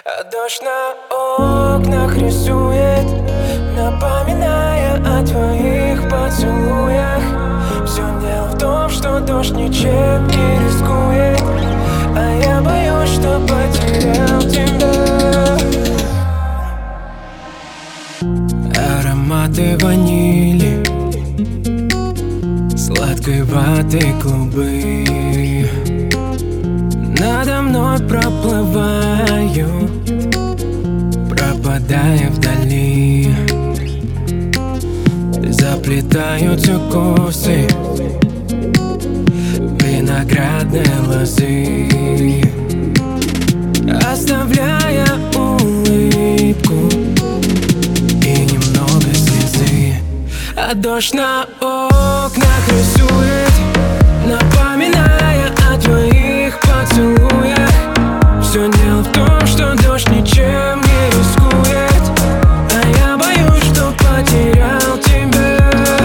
А дождь на окнах рисует, напоминая о твоих поцелуях. Все дело в том, что дождь ничем не рискует, а я боюсь, что потерял тебя. Ароматы ванили, сладкой ваты клубы надо мной проплывают, пропадая вдали. Заплетаются косы виноградной лозы, оставляя улыбку и немного слезы. А дождь на окнах рисует, напоминая о твоих поцелуях. Все дело в том, что дождь ничем не рискует, а я боюсь, что потерял тебя.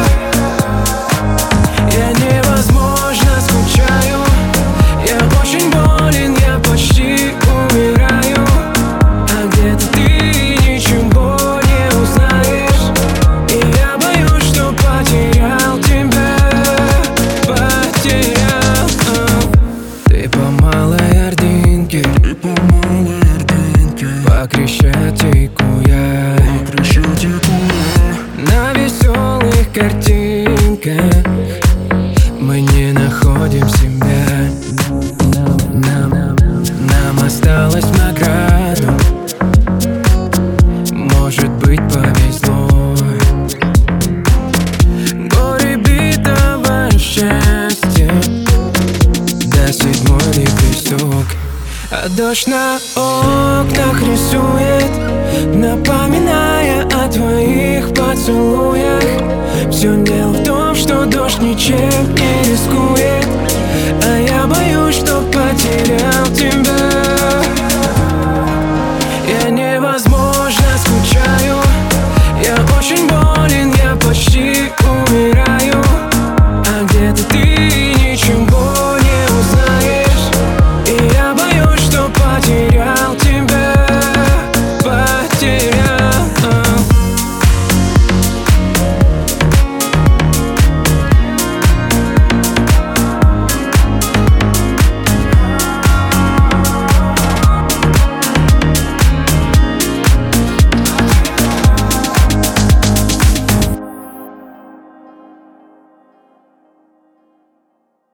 Я невозможно скучаю, я очень болен, я почти умираю. А где-то ты ничего не узнаешь, и я боюсь, что потерял тебя. Потерял. Ты по малой Ордынке, по Крещатику я, на веселых картинках мы не находим себя. Нам осталось в награду, может быть, повезло. Горе битого счастья до седьмой лепесток. А дождь на окнах рисует, напоминая о твоих поцелуях. Все дело в том, что дождь ничем не рискует, а я боюсь, что потерял